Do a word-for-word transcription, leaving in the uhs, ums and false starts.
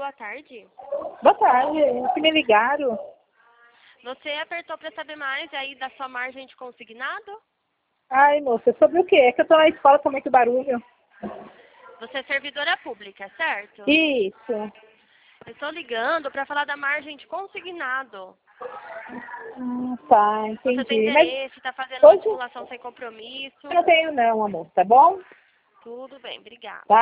boa tarde. Boa tarde, que me ligaram. Você apertou para saber mais aí da sua margem de consignado? Ai, moça, sobre o quê? É que eu tô na escola com muito barulho. Você é servidora pública, certo? Isso. Eu estou ligando para falar da margem de consignado. Ah, tá, Você tem entendi. Mas interesse, está fazendo uma hoje simulação sem compromisso? eu não tenho não, amor, tá bom? Tudo bem, obrigada. Tá?